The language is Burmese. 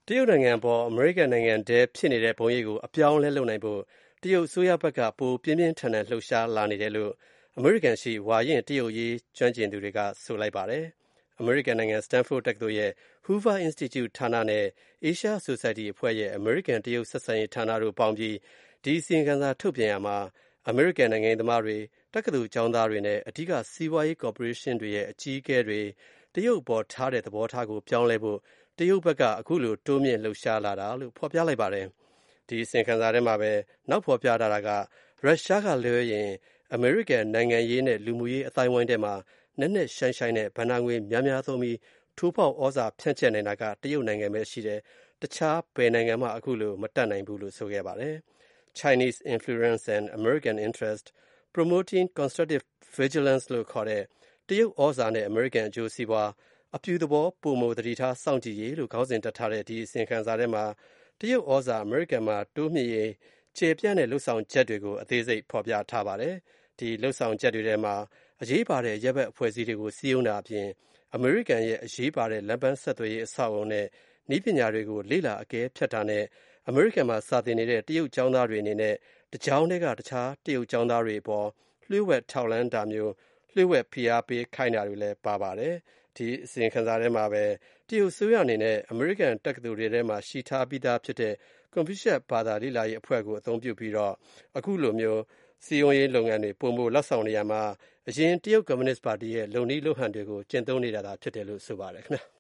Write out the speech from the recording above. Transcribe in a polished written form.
တရုတ်နိုင်ငံအပေါ်အမေရိကန်နိုင်ငံထဲဖြစ်နေတဲ့ပုံရိပ်ကိုအပြောင်းအလဲလုပ်နိုင်ဖို့တရုတ်အစိုးရဘက်ကပိုပြင်းပြင်းထန်ထန်လှုပ်ရှားလာနေတယ်လို့အမေရိကန်ရှိဝါရင့်တရုတ်ရေးကျွမ်းကျင်သူတွေကဆိုလိုက်ပါတယ်။ အမေရိကန်နိုင်ငံ Stanford တက္ကသိုလ်ရဲ့ Hoover Institute ဌာနနဲ့ Asia Society အဖွဲ့ရဲ့အမေရိကန်တရုတ်ဆက်ဆံရေးဌာနတို့ပေါင်းပြီးဒီအစီရင်ခံစာထုတ်ပြန်ရာမှာအမေရိကန်နိုင်ငံရေးသမားတွေ၊တက္ကသိုလ်ကျောင်းသားတွေနဲ့အဓိကစီးပွားရေးကော်ပိုရေးရှင်းတွေရဲ့အကြီးအကဲတွေတရုတ်အပေါ်ထားတဲ့သဘောထားကိုပြောင်းလဲဖို့တရုတ်ဘက်ကအခုလိုတိုးမြှင့်လှုပ်ရှားလာတာလို့ဖော်ပြလိုက်ပါတယ်။ ဒီအစီရင်ခံစာထဲမှာပဲနောက်ဖော်ပြထားတာကရုရှားကလွဲရင်အမေရိကန်နိုင်ငံရေးနဲ့လူမှုရေးအသိုင်းအဝိုင်းထဲမှာနက်နက်ရှိုင်းရှိုင်းနဲ့ဘဏ္ဍာငွေများများသုံးပြီးထိုးဖောက်ဩဇာဖြန့်ကျက်နိုင်တာကတရုတ်နိုင်ငံပဲရှိတယ်။တခြားဘယ်နိုင်ငံမှအခုလိုမတတ်နိုင်ဘူးလို့ဆိုခဲ့ပါတယ်။ Chinese influence and American interest promoting constructive vigilance လို့ခေါ်တဲ့တရုတ်ဩဇာနဲ့အမေရိကန်အကျိုးစီးပွားအပြုသဘောပိုမိုသတိထားစောင့်ကြည့်ရေးလို့ခေါင်းစဉ်တပ်ထားတဲ့ဒီအစီရင်ခံစာထဲမှာတရုတ်ဩဇာအမေရိကန်မှာတိုးမြှင့်ရေးကျယ်ပြန့်တဲ့လုပ်ဆောင်ချက်တွေကိုအသေးစိတ်ဖော်ပြထားပါတယ်။ဒီလုပ်ဆောင်ချက်တွေထဲမှာအရေးပါတဲ့အရပ်ဘက်အဖွဲ့အစည်းတွေကိုစည်းရုံးတာအပြင်အမေရိကန်ရဲ့အရေးပါတဲ့လမ်းပန်းဆက်သွယ်ရေးအဆောက်အအုံနဲ့နည်းပညာတွေကိုလေ့လာအကဲဖြတ်တာနဲ့အမေရိကန်မှာစာသင်နေတဲ့တရုတ်ကျောင်းသားတွေအနေနဲ့တကျောင်းထဲကတခြားတရုတ်ကျောင်းသားတွေအပေါ်လျှို့ဝှက်ထောက်လှမ်းတာမျိုးလျှို့ဝှက်ဖိအားပေးခိုင်းတာတွေလည်းပါပါတယ်။ဒီအစီရင်ခံစာထဲမှာပဲတရုတ်အစိုးရအနေနဲ့အမေရိကန်တက္ကသိုလ်တွေထဲမှာရှိထားပြီးသားဖြစ်တဲ့ကွန်ဖျူးချက်ဘာသာလေ့လာရေးအဖွဲ့ကိုအသုံးပြုပြီးတော့အခုလိုမျိုးစည်းရုံးရေးလုပ်ငန်းတွေပိုမိုလုပ်ဆောင်နေရာမှာအရင်တရုတ်ကွန်မြူနစ်ပါတီရဲ့လုပ်နည်းလုပ်ဟန်တွေကိုကျင့်သုံးနေတာသာဖြစ်တယ်လို့ဆိုပါတယ်ခင်ဗျာ။